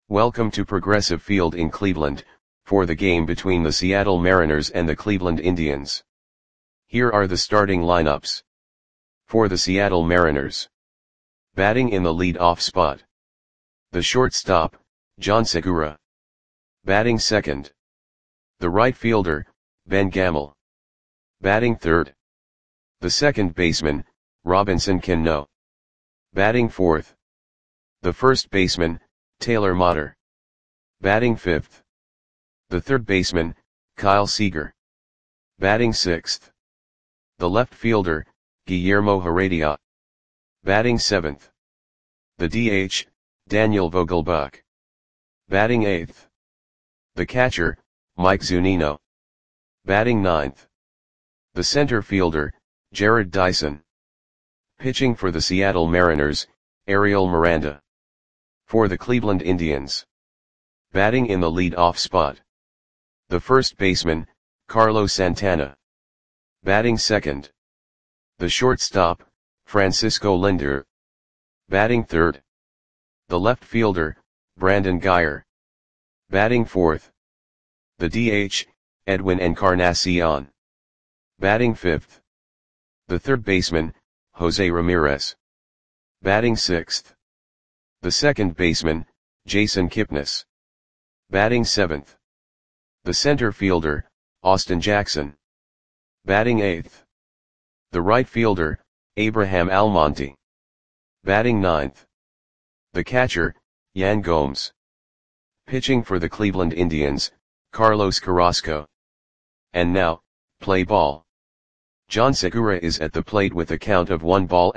Welcome to Progressive Field in Cleveland, for the game between the Seattle Mariners and the Cleveland Indians. Here are the starting lineups. For the Seattle Mariners. Batting in the lead-off spot. The shortstop, Jean Segura. Batting second. The right fielder, Ben Gamel. Batting third. The second baseman, Robinson Cano. Batting fourth. The first baseman, Taylor Motter. Batting fifth. The third baseman, Kyle Seager. Batting sixth. The left fielder, Guillermo Heredia. Batting seventh. The DH, Daniel Vogelbach. Batting eighth. The catcher, Mike Zunino. Batting ninth. The center fielder, Jared Dyson. Pitching for the Seattle Mariners, Ariel Miranda. For the Cleveland Indians. Batting in the lead-off spot. The first baseman, Carlos Santana. Batting second. The shortstop, Francisco Lindor. Batting third. The left fielder, Brandon Guyer. Batting fourth. The DH, Edwin Encarnacion. Batting fifth. The third baseman, Jose Ramirez. Batting sixth. The second baseman, Jason Kipnis. Batting seventh. The center fielder, Austin Jackson. Batting eighth. The right fielder, Abraham Almonte. Batting ninth. The catcher, Yan Gomes. Pitching for the Cleveland Indians, Carlos Carrasco. And now, play ball. Jean Segura is at the plate with a count of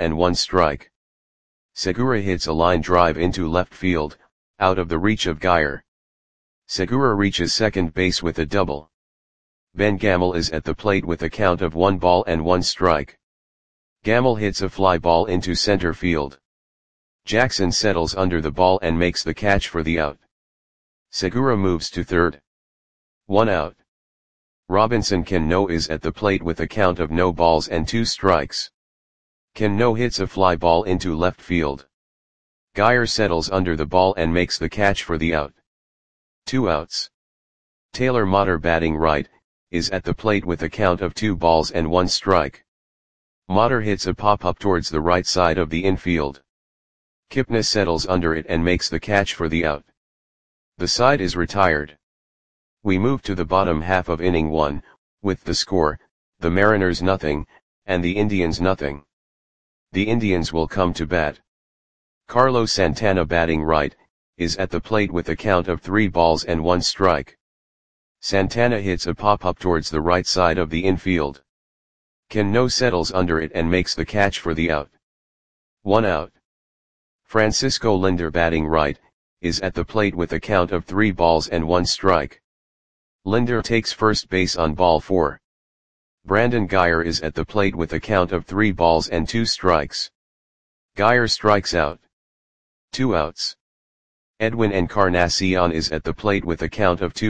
1-1 Segura hits a line drive into left field, out of the reach of Guyer. Segura reaches second base with a double. Ben Gamel is at the plate with a count of 1-1. Gamel hits a fly ball into center field. Jackson settles under the ball and makes the catch for the out. Segura moves to third. 1 out. Robinson Cano is at the plate with a count of 0-2. Cano hits a fly ball into left field. Guyer settles under the ball and makes the catch for the out. 2 outs. Taylor Motter, batting right, is at the plate with a count of 2-1. Motter hits a pop-up towards the right side of the infield. Kipnis settles under it and makes the catch for the out. The side is retired. We move to the bottom half of inning 1, with the score, the Mariners 0, and the Indians 0. The Indians will come to bat. Carlos Santana, batting right, is at the plate with a count of 3-1. Santana hits a pop-up towards the right side of the infield. Cano settles under it and makes the catch for the out. 1 out. Francisco Lindor, batting right, is at the plate with a count of 3-1. Lindor takes first base on ball 4. Brandon Guyer is at the plate with a count of 3-2. Guyer strikes out. 2 outs. Edwin Encarnacion is at the plate with a count of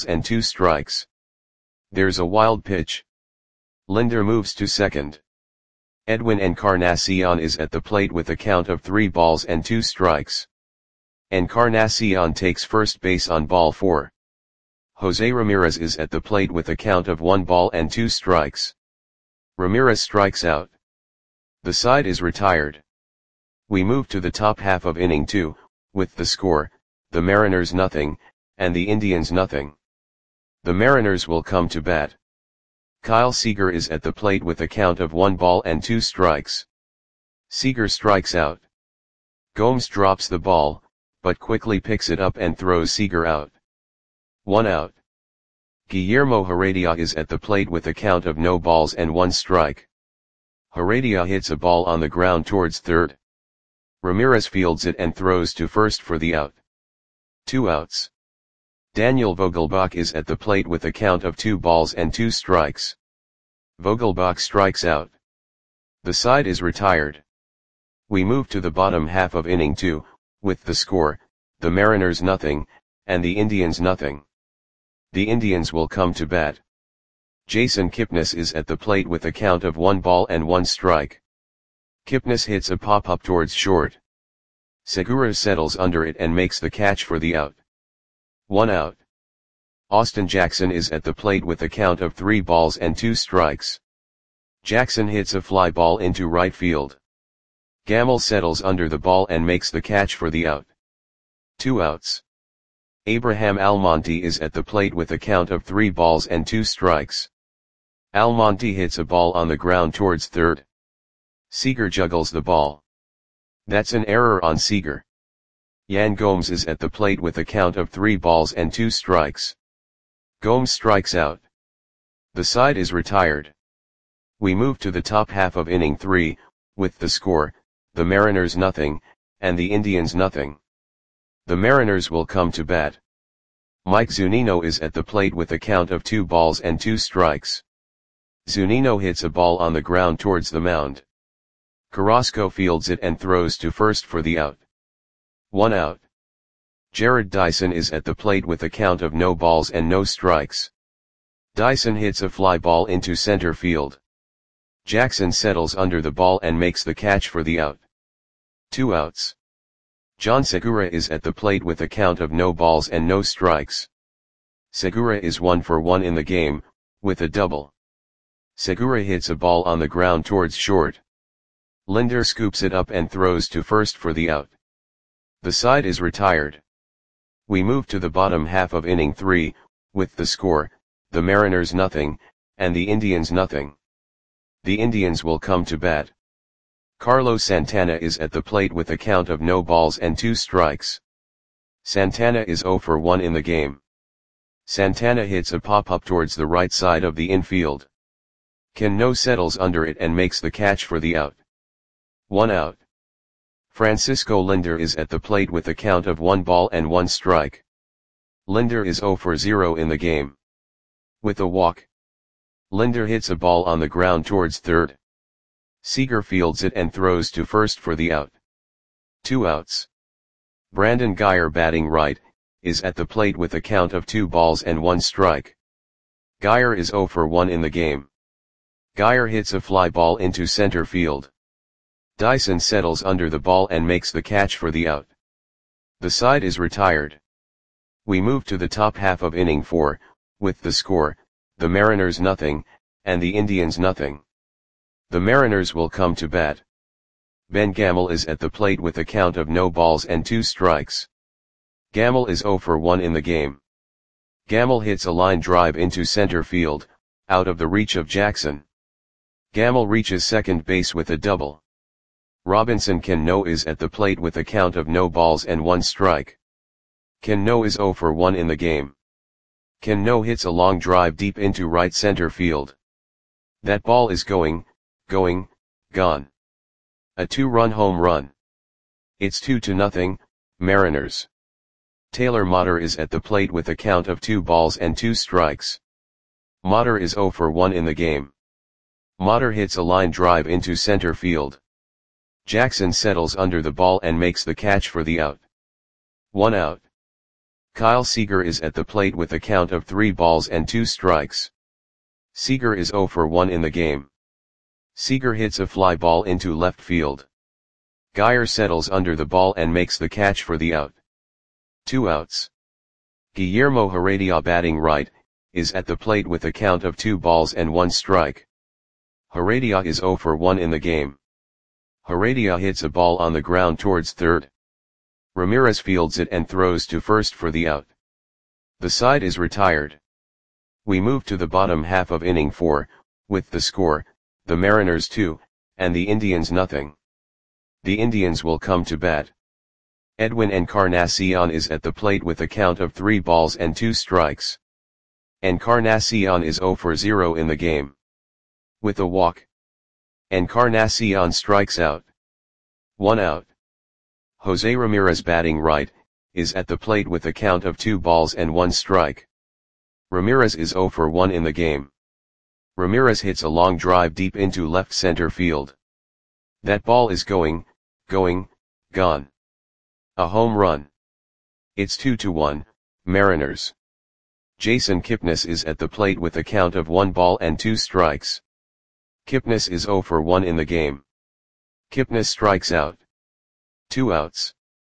2-2. There's a wild pitch. Lindor moves to second. Edwin Encarnacion is at the plate with a count of 3-2. Encarnacion takes first base on ball 4. Jose Ramirez is at the plate with a count of 1-2. Ramirez strikes out. The side is retired. We move to the top half of inning 2, with the score, the Mariners 0, and the Indians 0. The Mariners will come to bat. Kyle Seager is at the plate with a count of 1-2. Seager strikes out. Gomes drops the ball, but quickly picks it up and throws Seager out. 1 out. Guillermo Heredia is at the plate with a count of 0-1. Heredia hits a ball on the ground towards third. Ramirez fields it and throws to first for the out. 2 outs. Daniel Vogelbach is at the plate with a count of 2-2. Vogelbach strikes out. The side is retired. We move to the bottom half of inning 2, with the score, the Mariners 0, and the Indians 0. The Indians will come to bat. Jason Kipnis is at the plate with a count of 1-1. Kipnis hits a pop-up towards short. Segura settles under it and makes the catch for the out. 1 out. Austin Jackson is at the plate with a count of 3 balls and 2 strikes. Jackson hits a fly ball into right field. Gamble settles under the ball and makes the catch for the out. 2 outs. Abraham Almonte is at the plate with a count of 3 balls and 2 strikes. Almonte hits a ball on the ground towards third. Seager juggles the ball. That's an error on Seager. Yan Gomes is at the plate with a count of 3 balls and 2 strikes. Gomes strikes out. The side is retired. We move to the top half of inning 3, with the score, the Mariners nothing, and the Indians nothing. The Mariners will come to bat. Mike Zunino is at the plate with a count of 2 balls and 2 strikes. Zunino hits a ball on the ground towards the mound. Carrasco fields it and throws to first for the out. 1 out. Jared Dyson is at the plate with a count of no balls and no strikes. Dyson hits a fly ball into center field. Jackson settles under the ball and makes the catch for the out. 2 outs. John Segura is at the plate with a count of no balls and no strikes. Segura is 1 for 1 in the game, with a double. Segura hits a ball on the ground towards short. Linder scoops it up and throws to first for the out. The side is retired. We move to the bottom half of inning 3, with the score, the Mariners nothing, and the Indians nothing. The Indians will come to bat. Carlos Santana is at the plate with a count of no balls and 2 strikes. Santana is 0 for 1 in the game. Santana hits a pop-up towards the right side of the infield. Cano settles under it and makes the catch for the out. 1 out. Francisco Linder is at the plate with a count of 1 ball and 1 strike. Linder is 0 for 0 in the game. With a walk. Linder hits a ball on the ground towards third. Seager fields it and throws to first for the out. 2 outs. Brandon Guyer, batting right, is at the plate with a count of 2 balls and 1 strike. Guyer is 0 for 1 in the game. Guyer hits a fly ball into center field. Dyson settles under the ball and makes the catch for the out. The side is retired. We move to the top half of inning 4, with the score, the Mariners nothing, and the Indians nothing. The Mariners will come to bat. Ben Gamel is at the plate with a count of no balls and 2 strikes. Gamel is 0 for 1 in the game. Gamel hits a line drive into center field, out of the reach of Jackson. Gamel reaches second base with a double. Robinson Cano is at the plate with a count of no balls and 1 strike. Cano is 0 for 1 in the game. Cano hits a long drive deep into right center field. That ball is gone. A 2-run home run. It's 2-0, Mariners. Taylor Motter is at the plate with a count of 2 balls and 2 strikes. Motter is 0 for 1 in the game. Motter hits a line drive into center field. Jackson settles under the ball and makes the catch for the out. 1 out. Kyle Seager is at the plate with a count of 3 balls and 2 strikes. Seager is 0 for 1 in the game. Seager hits a fly ball into left field. Guyer settles under the ball and makes the catch for the out. 2 outs. Guillermo Heredia, batting right, is at the plate with a count of 2 balls and 1 strike. Heredia is 0 for 1 in the game. Heredia hits a ball on the ground towards third. Ramirez fields it and throws to first for the out. The side is retired. We move to the bottom half of inning 4, with the score, the Mariners 2, and the Indians nothing. The Indians will come to bat. Edwin Encarnacion is at the plate with a count of 3 balls and 2 strikes. Encarnacion is 0 for 0 in the game. With a walk. Encarnacion strikes out. 1 out. Jose Ramirez, batting right, is at the plate with a count of 2 balls and 1 strike. Ramirez is 0 for 1 in the game. Ramirez hits a long drive deep into left center field. That ball is gone. A home run. It's 2-1, Mariners. Jason Kipnis is at the plate with a count of 1 ball and 2 strikes. Kipnis is 0 for 1 in the game. Kipnis strikes out. 2 outs.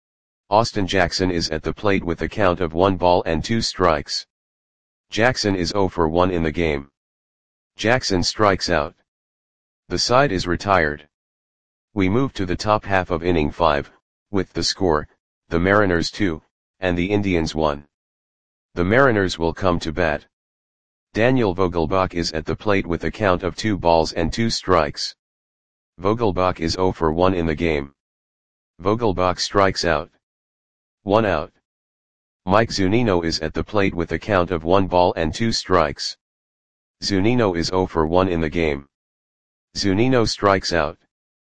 Austin Jackson is at the plate with a count of 1 ball and 2 strikes. Jackson is 0 for 1 in the game. Jackson strikes out. The side is retired. We move to the top half of inning 5, with the score, the Mariners 2, and the Indians 1. The Mariners will come to bat. Daniel Vogelbach is at the plate with a count of 2 balls and 2 strikes. Vogelbach is 0 for 1 in the game. Vogelbach strikes out. 1 out. Mike Zunino is at the plate with a count of 1 ball and 2 strikes. Zunino is 0 for 1 in the game. Zunino strikes out.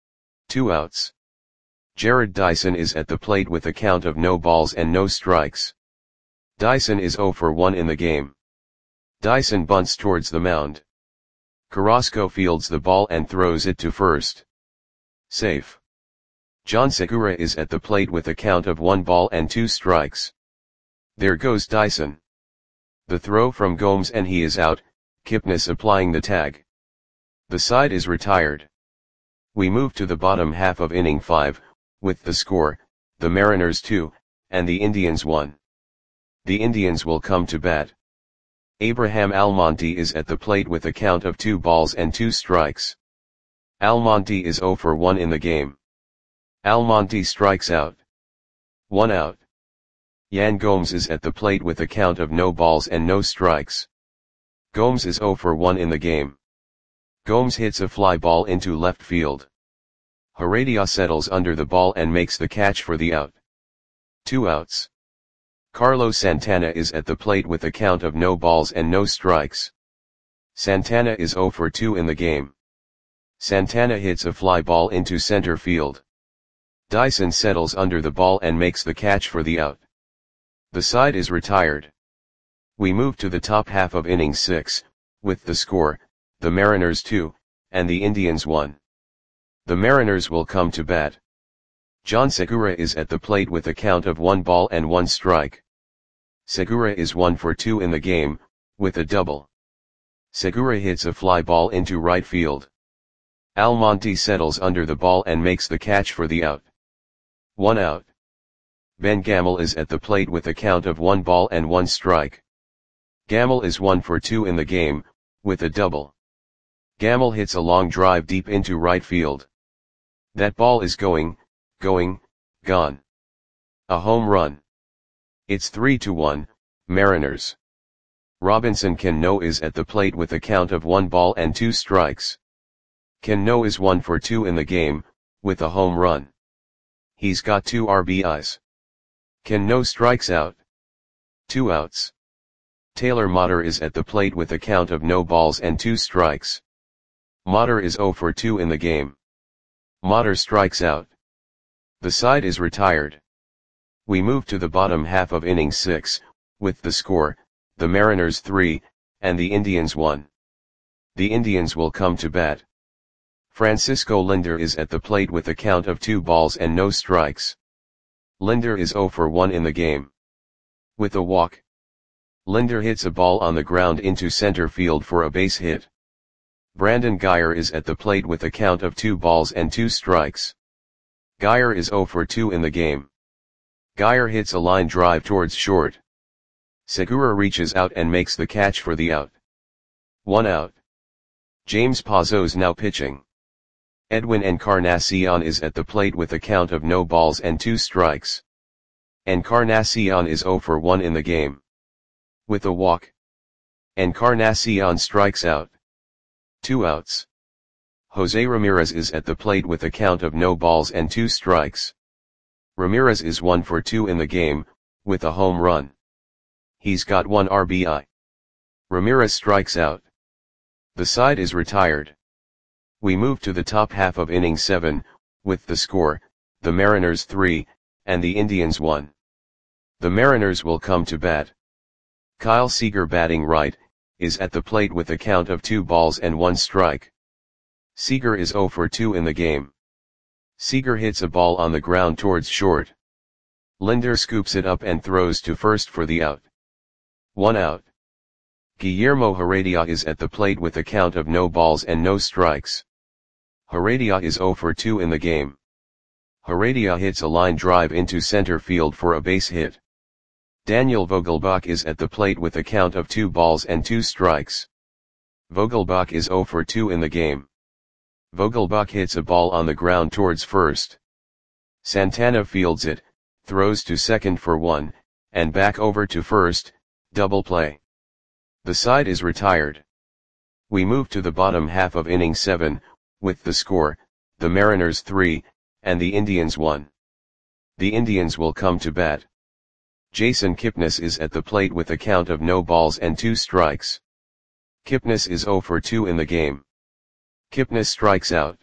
2 outs. Jared Dyson is at the plate with a count of no balls and no strikes. Dyson is 0 for 1 in the game. Dyson bunts towards the mound. Carrasco fields the ball and throws it to first. Safe. John Segura is at the plate with a count of 1 ball and 2 strikes. There goes Dyson. The throw from Gomes and he is out, Kipnis applying the tag. The side is retired. We move to the bottom half of inning 5, with the score, the Mariners 2, and the Indians 1. The Indians will come to bat. Abraham Almonte is at the plate with a count of 2 balls and 2 strikes. Almonte is 0 for 1 in the game. Almonte strikes out. 1 out. Yan Gomes is at the plate with a count of no balls and no strikes. Gomes is 0 for 1 in the game. Gomes hits a fly ball into left field. Heredia settles under the ball and makes the catch for the out. 2 outs. Carlos Santana is at the plate with a count of no balls and no strikes. Santana is 0 for 2 in the game. Santana hits a fly ball into center field. Dyson settles under the ball and makes the catch for the out. The side is retired. We move to the top half of inning 6, with the score, the Mariners 2, and the Indians 1. The Mariners will come to bat. John Segura is at the plate with a count of 1 ball and 1 strike. Segura is 1 for 2 in the game, with a double. Segura hits a fly ball into right field. Almonte settles under the ball and makes the catch for the out. 1 out. Ben Gamel is at the plate with a count of 1 ball and 1 strike. Gamel is 1 for 2 in the game, with a double. Gamel hits a long drive deep into right field. That ball is gone. A home run. It's 3-1, Mariners. Robinson Cano is at the plate with a count of 1 ball and 2 strikes. Cano is 1 for 2 in the game, with a home run. He's got 2 RBIs. Cano strikes out. 2 outs. Taylor Motter is at the plate with a count of no balls and 2 strikes. Motter is 0 for 2 in the game. Motter strikes out. The side is retired. We move to the bottom half of inning 6, with the score, the Mariners 3, and the Indians 1. The Indians will come to bat. Francisco Linder is at the plate with a count of 2 balls and no strikes. Linder is 0 for 1 in the game. With a walk. Linder hits a ball on the ground into center field for a base hit. Brandon Guyer is at the plate with a count of 2 balls and 2 strikes. Guyer is 0 for 2 in the game. Guyer hits a line drive towards short. Segura reaches out and makes the catch for the out. 1 out. James Pazos now pitching. Edwin Encarnacion is at the plate with a count of no balls and 2 strikes. Encarnacion is 0 for 1 in the game. With a walk. Encarnacion strikes out. 2 outs. Jose Ramirez is at the plate with a count of no balls and 2 strikes. Ramirez is 1 for 2 in the game, with a home run. He's got 1 RBI. Ramirez strikes out. The side is retired. We move to the top half of inning 7, with the score, the Mariners 3, and the Indians 1. The Mariners will come to bat. Kyle Seager batting right, is at the plate with a count of 2 balls and 1 strike. Seager is 0 for 2 in the game. Seager hits a ball on the ground towards short. Linder scoops it up and throws to first for the out. 1 out. Guillermo Heredia is at the plate with a count of no balls and no strikes. Heredia is 0 for 2 in the game. Heredia hits a line drive into center field for a base hit. Daniel Vogelbach is at the plate with a count of 2 balls and 2 strikes. Vogelbach is 0 for 2 in the game. Vogelbach hits a ball on the ground towards first. Santana fields it, throws to second for 1, and back over to first, double play. The side is retired. We move to the bottom half of inning 7, with the score, the Mariners 3, and the Indians 1. The Indians will come to bat. Jason Kipnis is at the plate with a count of no balls and 2 strikes. Kipnis is 0 for 2 in the game. Kipnis strikes out.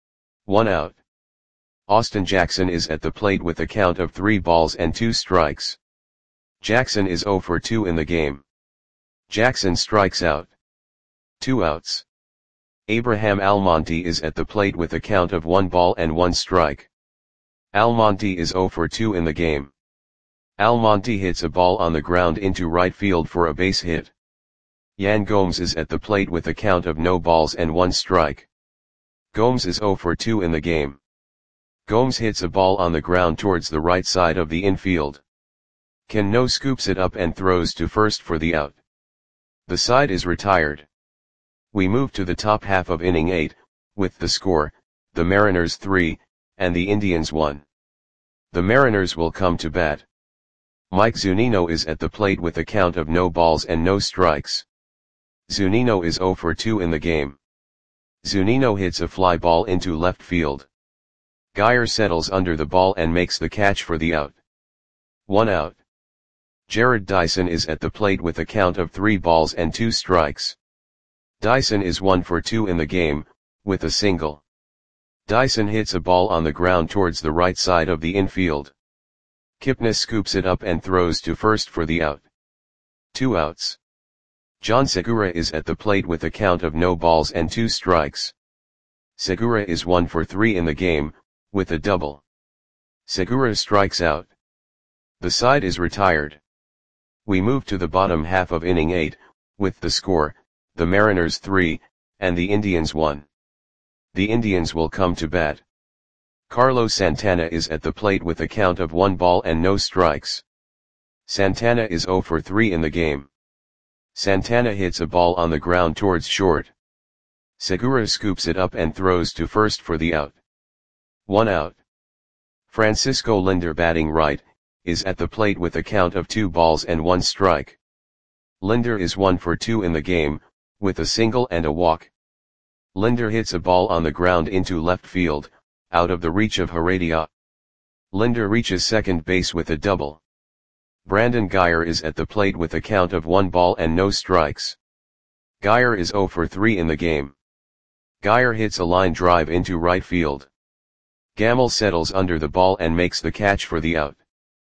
1 out. Austin Jackson is at the plate with a count of 3 balls and 2 strikes. Jackson is 0 for 2 in the game. Jackson strikes out. 2 outs. Abraham Almonte is at the plate with a count of 1 ball and 1 strike. Almonte is 0 for 2 in the game. Almonte hits a ball on the ground into right field for a base hit. Yan Gomes is at the plate with a count of no balls and 1 strike. Gomes is 0 for 2 in the game. Gomes hits a ball on the ground towards the right side of the infield. Cano scoops it up and throws to first for the out. The side is retired. We move to the top half of inning 8, with the score, the Mariners 3, and the Indians 1. The Mariners will come to bat. Mike Zunino is at the plate with a count of no balls and no strikes. Zunino is 0 for 2 in the game. Zunino hits a fly ball into left field. Geyer settles under the ball and makes the catch for the out. 1 out. Jared Dyson is at the plate with a count of 3 balls and 2 strikes. Dyson is 1 for 2 in the game, with a single. Dyson hits a ball on the ground towards the right side of the infield. Kipnis scoops it up and throws to first for the out. 2 outs. John Segura is at the plate with a count of no balls and 2 strikes. Segura is 1 for 3 in the game, with a double. Segura strikes out. The side is retired. We move to the bottom half of inning 8, with the score, the Mariners 3, and the Indians 1. The Indians will come to bat. Carlos Santana is at the plate with a count of 1 ball and no strikes. Santana is 0 for 3 in the game. Santana hits a ball on the ground towards short. Segura scoops it up and throws to first for the out. 1 out. Francisco Lindor, batting right, is at the plate with a count of 2 balls and 1 strike. Lindor is 1 for 2 in the game, with a single and a walk. Lindor hits a ball on the ground into left field, out of the reach of Heredia. Lindor reaches second base with a double. Brandon Geyer is at the plate with a count of 1 ball and no strikes. Geyer is 0 for 3 in the game. Geyer hits a line drive into right field. Gamel settles under the ball and makes the catch for the out.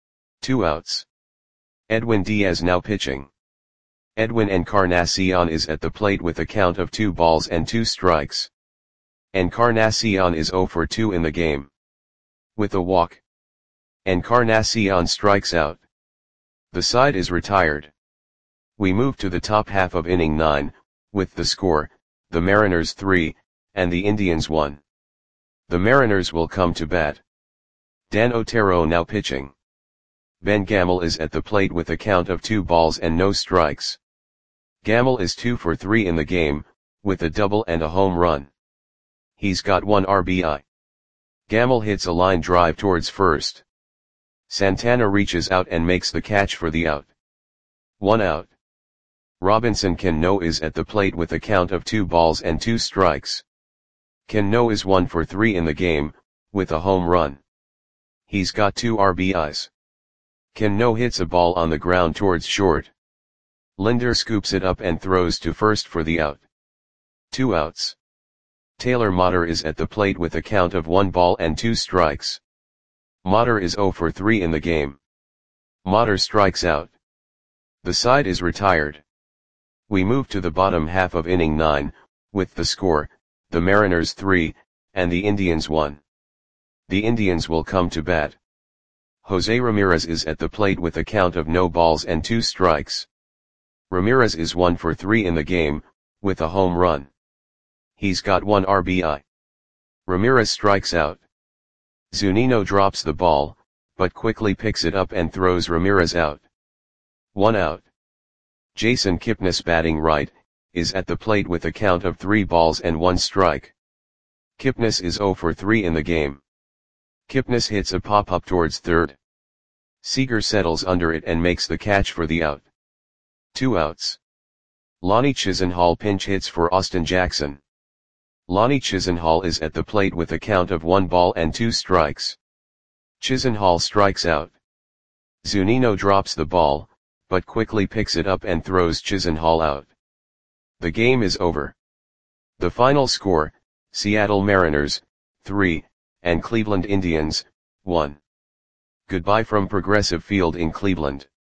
2 outs. Edwin Diaz now pitching. Edwin Encarnacion is at the plate with a count of 2 balls and 2 strikes. Encarnacion is 0 for 2 in the game. With a walk. Encarnacion strikes out. The side is retired. We move to the top half of inning 9, with the score, the Mariners 3, and the Indians 1. The Mariners will come to bat. Dan Otero now pitching. Ben Gamel is at the plate with a count of 2 balls and no strikes. Gamel is 2 for 3 in the game, with a double and a home run. He's got 1 RBI. Gamel hits a line drive towards first. Santana reaches out and makes the catch for the out. 1 out. Robinson Cano is at the plate with a count of 2 balls and 2 strikes. Cano is 1 for 3 in the game, with a home run. He's got 2 RBIs. Cano hits a ball on the ground towards short. Lindor scoops it up and throws to first for the out. 2 outs. Taylor Motter is at the plate with a count of 1 ball and 2 strikes. Motter is 0 for 3 in the game. Motter strikes out. The side is retired. We move to the bottom half of inning 9, with the score, the Mariners 3, and the Indians 1. The Indians will come to bat. Jose Ramirez is at the plate with a count of no balls and 2 strikes. Ramirez is 1 for 3 in the game, with a home run. He's got 1 RBI. Ramirez strikes out. Zunino drops the ball, but quickly picks it up and throws Ramirez out. 1 out. Jason Kipnis, batting right, is at the plate with a count of 3 balls and 1 strike. Kipnis is 0 for 3 in the game. Kipnis hits a pop-up towards third. Seager settles under it and makes the catch for the out. 2 outs. Lonnie Chisenhall pinch hits for Austin Jackson. Lonnie Chisenhall is at the plate with a count of 1 ball and 2 strikes. Chisenhall strikes out. Zunino drops the ball, but quickly picks it up and throws Chisenhall out. The game is over. The final score, Seattle Mariners, 3, and Cleveland Indians, 1. Goodbye from Progressive Field in Cleveland.